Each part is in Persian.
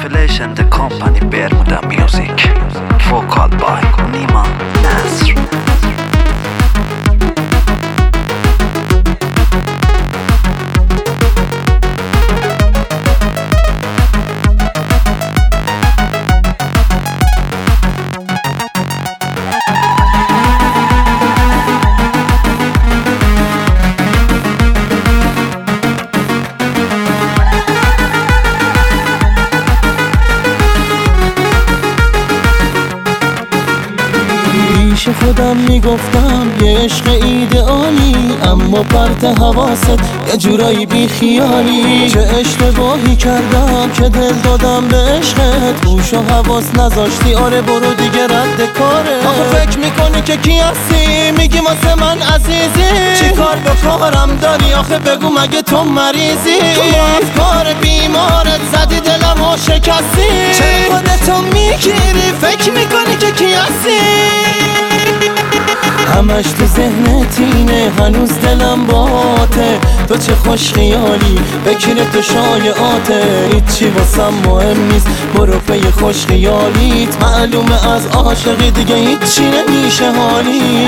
Affiliation the company Bermuda Music. Vocal by Nima Nasr. پیش خودم میگفتم یه عشق ایدئالی، اما پرت حواست یه جورایی بی خیالی. چه اشتباهی کردم که دل دادم به عشقت، گوش و حواس نذاشتی. آره برو دیگه رد کاره. آخه فکر میکنی که کی هستی؟ میگی واسه من عزیزی. چی کار به کارم داری؟ آخه بگو مگه تو مریضی؟ تو افکار بیمارت زدی دلم و شکستی. چه خودتو میگیری فکر میکنی که کی هستی؟ همش تو ذهنت اینه، هنوز دلم باته. تو چه خوش خیالی، بکر تو شایعاته. هیچی واسم مهم نیست، برو پی خوش خیالیت. معلومه از عاشقی دیگه هیچی نمیشه حالی.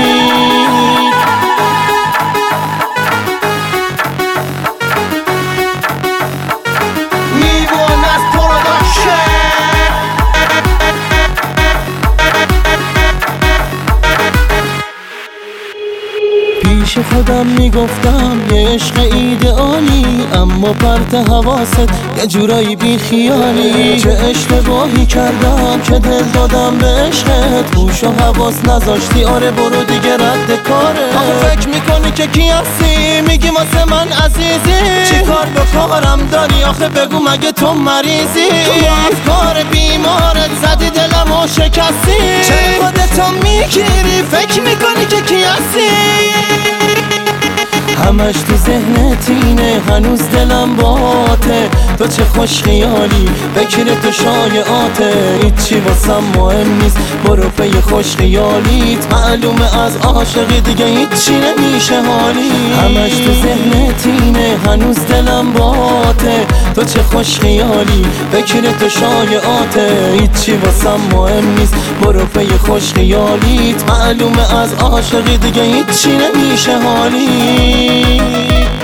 پیش خودم میگفتم یه عشق ایدئالی، اما پرت حواست یه جورایی بی خیالی. چه اشتباهی کردم که دل دادم به عشقت، گوش و حواس نذاشتی. آره برو دیگه رد کاره. آخه فکر میکنی که کی هستی؟ میگی واسه من عزیزی. چی کار به کارم داری؟ آخه بگو مگه تو مریضی؟ تو افکار بیمارت زدی دلم و شکستی. چه خودتو میگیری فکر میکنی که کی هستی؟ همش تو ذهنت اینه، هنوز دلم باته. تو چه خوش خیالی، بکر تو شایعاته. هیچی واسم مهم نیست، برو پی خوش خیالیت. معلومه از عاشقی دیگه هیچی نمیشه حالی. همش تو ذهنت اینه، هنوز دلم باته. تو چه خوش خیالی، بکر تو شایعاته. هیچی واسم مهم نیست، برو پی خوش خیالیت. معلومه از عاشقی دیگه هیچی نمیشه حالی.